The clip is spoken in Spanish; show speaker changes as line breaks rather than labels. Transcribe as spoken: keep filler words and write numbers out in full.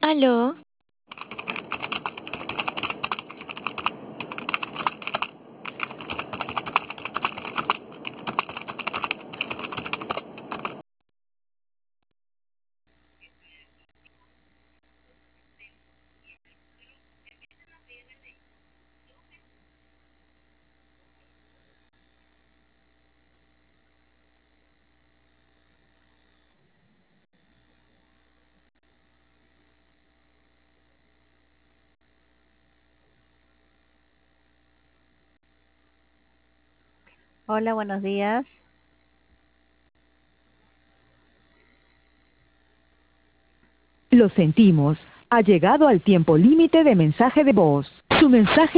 Aló,
Hola, buenos días.
Lo sentimos. Ha llegado al tiempo límite de mensaje de voz. Su mensaje